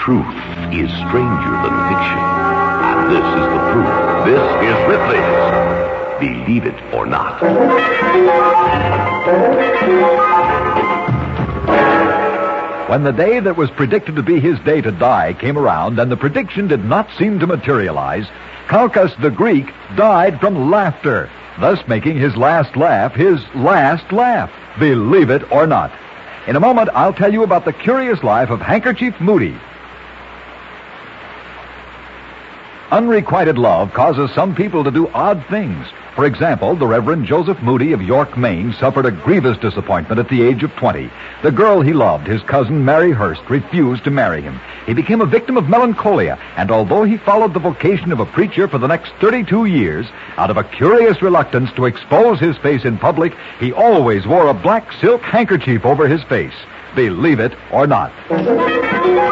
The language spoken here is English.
truth is stranger than fiction. And this is the proof. This is Ripley's Believe It or Not. When the day that was predicted to be his day to die came around and the prediction did not seem to materialize, Calchas the Greek died from laughter, thus making his last laugh his last laugh. Believe it or not. In a moment, I'll tell you about the curious life of Handkerchief Moody. Unrequited love causes some people to do odd things. For example, the Reverend Joseph Moody of York, Maine, suffered a grievous disappointment at the age of 20. The girl he loved, his cousin Mary Hurst, refused to marry him. He became a victim of melancholia, and although he followed the vocation of a preacher for the next 32 years, out of a curious reluctance to expose his face in public, he always wore a black silk handkerchief over his face. Believe it or not.